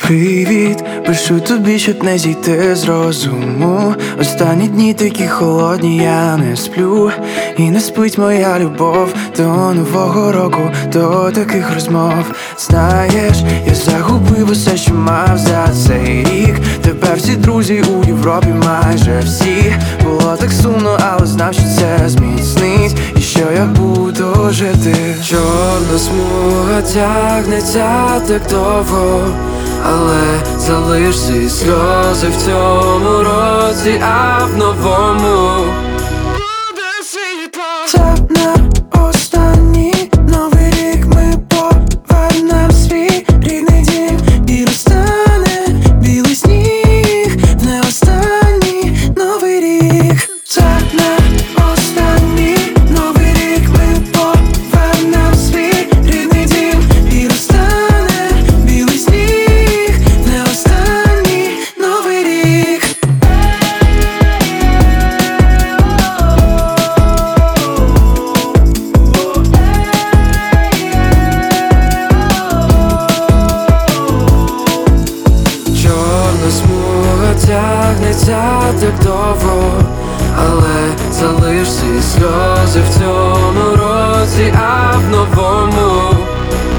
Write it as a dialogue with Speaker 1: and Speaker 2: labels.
Speaker 1: Привіт, пишу тобі, щоб не зійти з розуму. Останні дні такі холодні, я не сплю. І не спить моя любов до нового року, до таких розмов. Знаєш, я загубив усе, що мав за цей рік. Тепер всі друзі у Європі, майже всі. Було так сумно, але знав, що це зміцнить, і що я буду жити.
Speaker 2: Чорна смуга тягнеться так довго, але залишся і сльози в цьому році, а в новому буде світло.
Speaker 1: Це не останній новий рік, ми повернем свій рідний дім. І розтане білий сніг, не останній новий рік. Це не останній новий рік, ми повернем свій рідний дім. І розтане білий сніг, не останній новий рік.
Speaker 2: Чорна смуга тягнеться так довго, але залишся і сльози в цьому році, а в новому